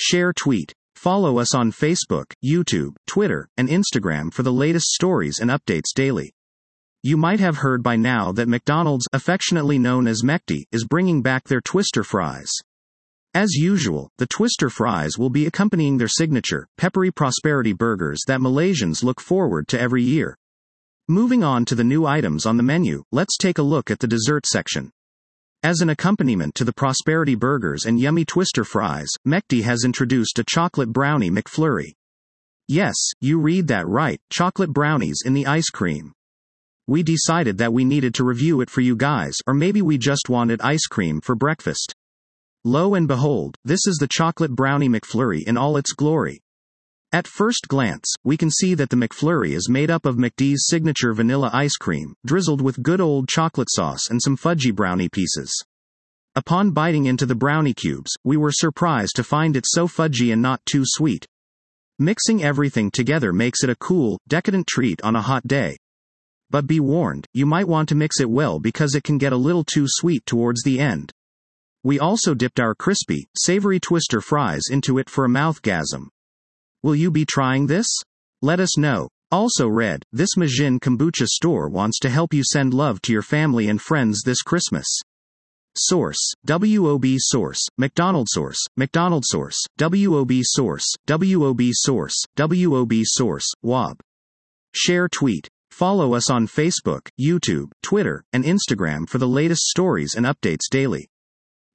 Share tweet. Follow us on Facebook, YouTube, Twitter, and Instagram for the latest stories and updates daily. You might have heard by now that McDonald's, affectionately known as McD, is bringing back their Twister fries. As usual, the Twister fries will be accompanying their signature, peppery prosperity burgers that Malaysians look forward to every year. Moving on to the new items on the menu, let's take a look at the dessert section. As an accompaniment to the prosperity burgers and yummy Twister fries, McD has introduced a chocolate brownie McFlurry. Yes, you read that right, chocolate brownies in the ice cream. We decided that we needed to review it for you guys, or maybe we just wanted ice cream for breakfast. Lo and behold, this is the chocolate brownie McFlurry in all its glory. At first glance, we can see that the McFlurry is made up of McD's signature vanilla ice cream, drizzled with good old chocolate sauce and some fudgy brownie pieces. Upon biting into the brownie cubes, we were surprised to find it so fudgy and not too sweet. Mixing everything together makes it a cool, decadent treat on a hot day. But be warned, you might want to mix it well because it can get a little too sweet towards the end. We also dipped our crispy, savory Twister fries into it for a mouthgasm. Will you be trying this? Let us know. Also read, this Majin Kombucha store wants to help you send love to your family and friends this Christmas. Source, WOB Source, McDonald Source, McDonald Source, WOB Source, WOB Source, WOB Source, WOB. Share tweet. Follow us on Facebook, YouTube, Twitter, and Instagram for the latest stories and updates daily.